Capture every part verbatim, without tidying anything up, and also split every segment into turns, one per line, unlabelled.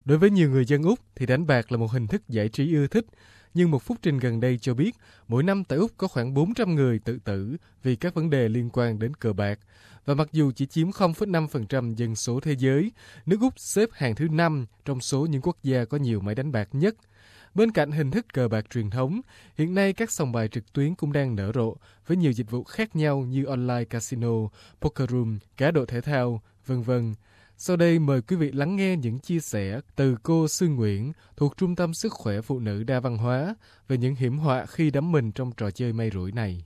Đối với nhiều người dân Úc thì đánh bạc là một hình thức giải trí ưa thích, nhưng một phúc trình gần đây cho biết mỗi năm tại Úc có khoảng bốn trăm người tự tử vì các vấn đề liên quan đến cờ bạc. Và mặc dù chỉ chiếm không phẩy năm phần trăm dân số thế giới, nước Úc xếp hàng thứ năm trong số những quốc gia có nhiều máy đánh bạc nhất. Bên cạnh hình thức cờ bạc truyền thống, hiện nay các sòng bài trực tuyến cũng đang nở rộ với nhiều dịch vụ khác nhau như online casino, poker room, cá độ thể thao, vân vân. Sau đây mời quý vị lắng nghe những chia sẻ từ cô Sương Nguyễn thuộc Trung tâm Sức khỏe Phụ nữ đa văn hóa về những hiểm họa khi đắm mình trong trò chơi may rủi này.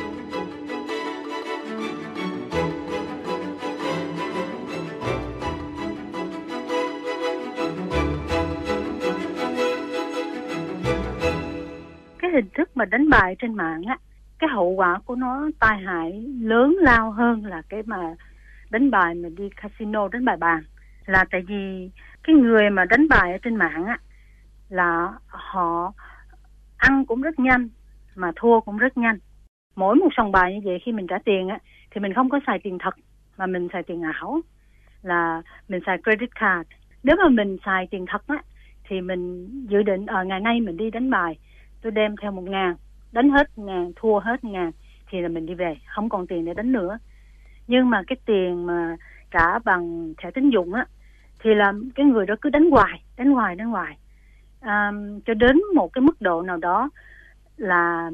Cái hình thức mà đánh bài trên mạng á, cái hậu quả của nó tai hại lớn lao hơn là cái mà đánh bài mà đi casino, đánh bài bàn. Là tại vì cái người mà đánh bài ở trên mạng á là họ ăn cũng rất nhanh mà thua cũng rất nhanh. Mỗi một sòng bài như vậy khi mình trả tiền á thì mình không có xài tiền thật mà mình xài tiền ảo, là mình xài credit card. Nếu mà mình xài tiền thật á thì mình dự định ở ngày nay mình đi đánh bài, tôi đem theo một ngàn, đánh hết ngàn, thua hết ngàn thì là mình đi về, không còn tiền để đánh nữa. Nhưng mà cái tiền mà trả bằng thẻ tín dụng á thì là cái người đó cứ đánh hoài, đánh hoài, đánh hoài à, cho đến một cái mức độ nào đó là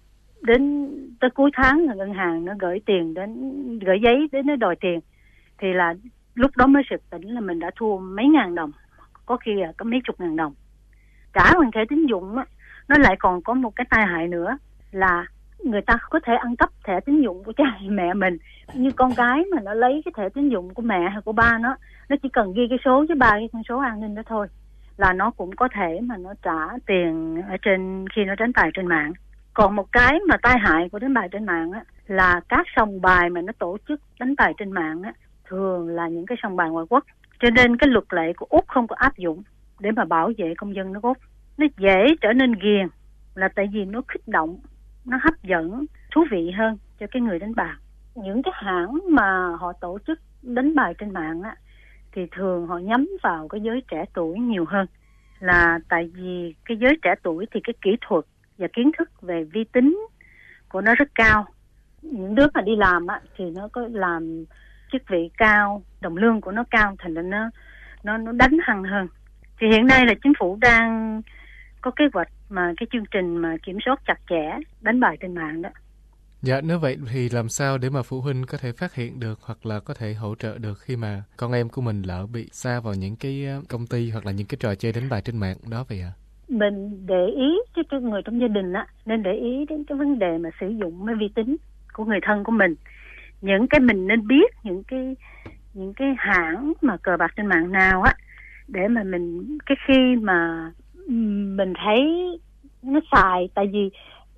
đến tới cuối tháng là ngân hàng nó gửi tiền đến, gửi giấy đến nó đòi tiền, thì là lúc đó mới sực tỉnh là mình đã thua mấy ngàn đồng, có khi là có mấy chục ngàn đồng. Trả bằng thẻ tín dụng á, nó lại còn có một cái tai hại nữa là người ta có thể ăn cắp thẻ tín dụng của cha mẹ mình. Như con gái mà nó lấy cái thẻ tín dụng của mẹ hay của ba nó, nó chỉ cần ghi cái số với ba cái con số an ninh đó thôi là nó cũng có thể mà nó trả tiền ở trên khi nó đánh bài trên mạng. Còn một cái mà tai hại của đánh bài trên mạng á là các sòng bài mà nó tổ chức đánh bài trên mạng á thường là những cái sòng bài ngoại quốc, cho nên cái luật lệ của Úc không có áp dụng để mà bảo vệ công dân nước Úc. Nó dễ trở nên ghiền là tại vì nó kích động, nó hấp dẫn, thú vị hơn cho cái người đánh bạc. Những cái hãng mà họ tổ chức đánh bài trên mạng á thì thường họ nhắm vào cái giới trẻ tuổi nhiều hơn, là tại vì cái giới trẻ tuổi thì cái kỹ thuật và kiến thức về vi tính của nó rất cao. Những đứa mà đi làm á thì nó có làm chức vị cao, đồng lương của nó cao, thành ra nó nó nó đánh hăng hơn. Thì hiện nay là chính phủ đang có kế hoạch mà cái chương trình mà kiểm soát chặt chẽ đánh bài trên mạng đó.
Dạ, nếu vậy thì làm sao để mà phụ huynh có thể phát hiện được hoặc là có thể hỗ trợ được khi mà con em của mình lỡ bị sa vào những cái công ty hoặc là những cái trò chơi đánh bài trên mạng đó vậy ạ? À?
Mình để ý cho cái người trong gia đình á, nên để ý đến cái vấn đề mà sử dụng máy vi tính của người thân của mình. Những cái mình nên biết những cái những cái hãng mà cờ bạc trên mạng nào á, để mà mình cái khi mà mình thấy nó xài, tại vì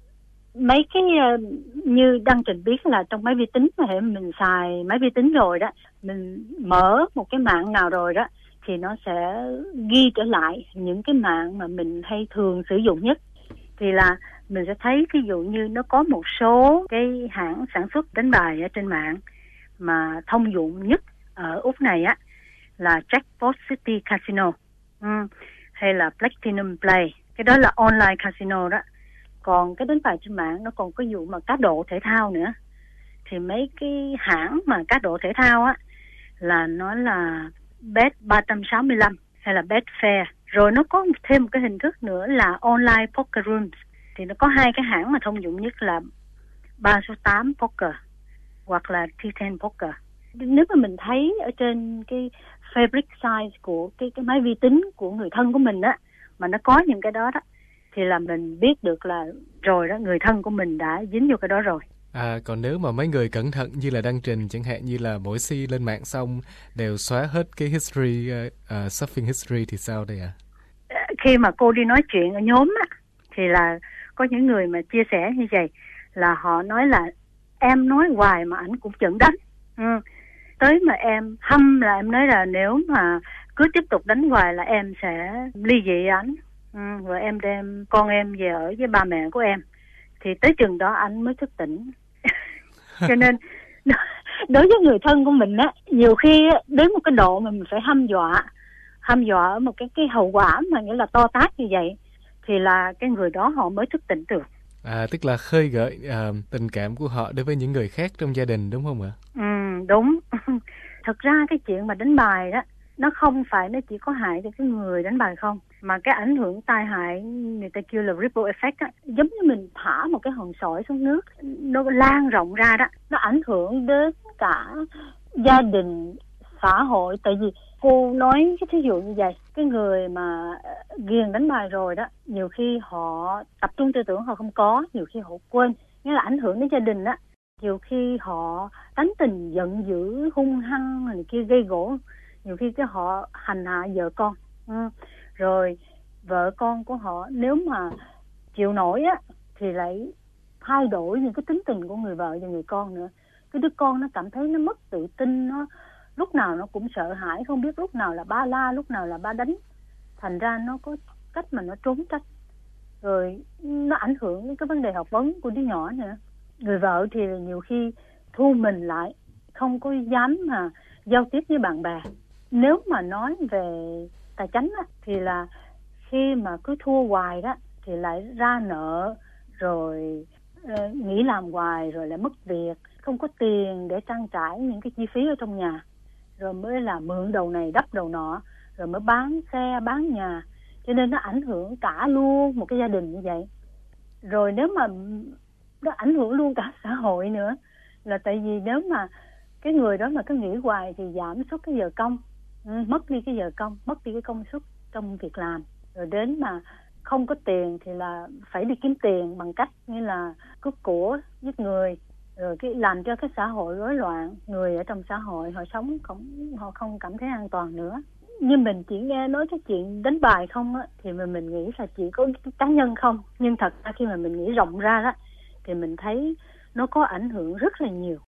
mấy cái như Đăng Trình biết là trong máy vi tính mà hệ mình xài máy vi tính rồi đó, mình mở một cái mạng nào rồi đó thì nó sẽ ghi trở lại những cái mạng mà mình hay thường sử dụng nhất. Thì là mình sẽ thấy ví dụ như nó có một số cái hãng sản xuất đánh bài ở trên mạng mà thông dụng nhất ở Úc này á là Jackpot City Casino, ừ, hay là Platinum Play. Cái đó là online casino đó. Còn cái đánh bài trên mạng nó còn có vụ mà cá độ thể thao nữa. Thì mấy cái hãng mà cá độ thể thao á là nó là Bet ba sáu lăm hay là Betfair. Rồi nó có thêm một cái hình thức nữa là online poker rooms. Thì nó có hai cái hãng mà thông dụng nhất là ba số tám Poker hoặc là T mười Poker. Nếu mà mình thấy ở trên cái fabric size của cái cái máy vi tính của người thân của mình á mà nó có những cái đó đó thì là mình biết được là rồi đó, người thân của mình đã dính vô cái đó rồi.
À, còn nếu mà mấy người cẩn thận như là Đăng Trình chẳng hạn, như là mỗi si lên mạng xong đều xóa hết cái history, uh, surfing history thì sao đây ạ?
À? Khi mà cô đi nói chuyện ở nhóm á thì là có những người mà chia sẻ như vậy, là họ nói là em nói hoài mà ảnh cũng chận đánh. Ừ. Tới mà em hâm là em nói là nếu mà cứ tiếp tục đánh hoài là em sẽ ly dị ảnh. Ừ. Rồi em đem con em về ở với ba mẹ của em. Thì tới chừng đó anh mới thức tỉnh. Cho nên đối với người thân của mình á, nhiều khi đến một cái độ mà mình phải hăm dọa hăm dọa ở một cái cái hậu quả mà nghĩa là to tát như vậy, thì là cái người đó họ mới thức tỉnh được.
À, tức là khơi gợi à, tình cảm của họ đối với những người khác trong gia đình, đúng không ạ?
Ừ, đúng. Thật ra cái chuyện mà đánh bài đó, nó không phải nó chỉ có hại cho cái người đánh bài không, mà cái ảnh hưởng tai hại người ta kêu là ripple effect á, giống như mình thả một cái hòn sỏi xuống nước, nó lan rộng ra đó, nó ảnh hưởng đến cả gia đình, xã hội. Tại vì cô nói cái thí dụ như vậy, cái người mà ghiền đánh bài rồi đó, nhiều khi họ tập trung tư tưởng họ không có, nhiều khi họ quên, nghĩa là ảnh hưởng đến gia đình đó. Nhiều khi họ tánh tình giận dữ, hung hăng này kia, gây gổ, nhiều khi cái họ hành hạ vợ con. Ừ. Rồi vợ con của họ nếu mà chịu nổi á thì lại thay đổi những cái tính tình của người vợ và người con nữa. Cái đứa con nó cảm thấy nó mất tự tin, nó lúc nào nó cũng sợ hãi, không biết lúc nào là ba la, lúc nào là ba đánh, thành ra nó có cách mà nó trốn tránh, rồi nó ảnh hưởng đến cái vấn đề học vấn của đứa nhỏ nữa. Người vợ thì nhiều khi thu mình lại, không có dám mà giao tiếp với bạn bè. Nếu mà nói về tài chánh á, thì là khi mà cứ thua hoài đó thì lại ra nợ, rồi uh, nghỉ làm hoài, rồi lại mất việc, không có tiền để trang trải những cái chi phí ở trong nhà, rồi mới là mượn đầu này đắp đầu nọ, rồi mới bán xe bán nhà, cho nên nó ảnh hưởng cả luôn một cái gia đình như vậy. Rồi nếu mà nó ảnh hưởng luôn cả xã hội nữa, là tại vì nếu mà cái người đó mà cứ nghỉ hoài thì giảm suất cái giờ công, ừ, mất đi cái giờ công, mất đi cái công suất trong việc làm, rồi đến mà không có tiền thì là phải đi kiếm tiền bằng cách như là cướp của, giết người, rồi cái làm cho cái xã hội rối loạn, người ở trong xã hội họ sống không, họ không cảm thấy an toàn nữa. như mình chỉ nghe nói cái chuyện đánh bài không á, thì mình mình nghĩ là chỉ có cái cá nhân không, nhưng thật ra khi mà mình nghĩ rộng ra đó thì mình thấy nó có ảnh hưởng rất là nhiều